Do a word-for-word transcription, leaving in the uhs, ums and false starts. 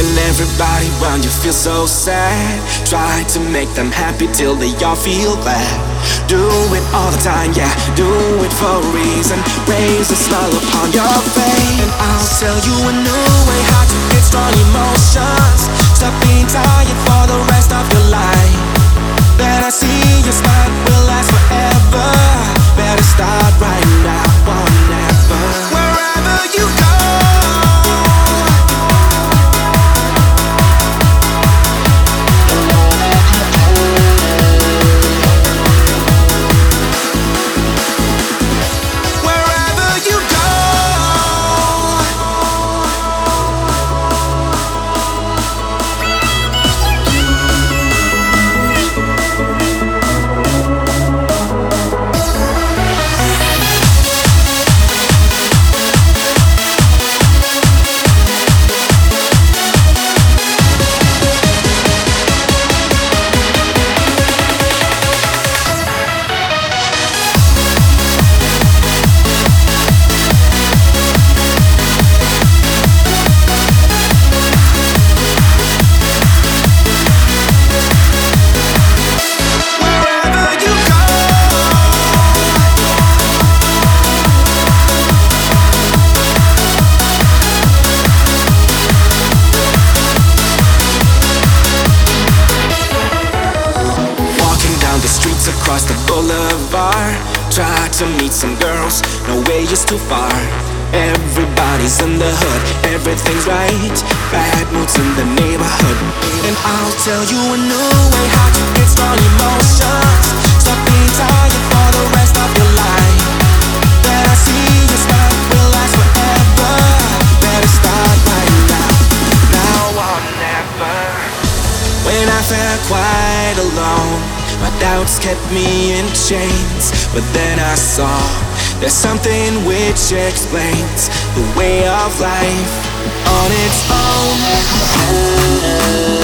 When everybody around you feels so sad, try to make them happy till they all feel glad. Do it all the time, yeah, do it for a reason. Raise a smile upon your face, and I'll tell you a new way how to get strong emotions. Stop being tired for the rest of your life. Then I see your smile will last forever. Better start right now or never. Wherever you go, across the boulevard, try to meet some girls, no way is too far. Everybody's in the hood, everything's right, bad moods in the neighborhood. And I'll tell you a new way how to get strong emotions. Stop being tired for the rest of your life. Then I see your smile will last forever. Better start right now, now or never. When I felt quite alone, my doubts kept me in chains, but then I saw there's something which explains the way of life on its own.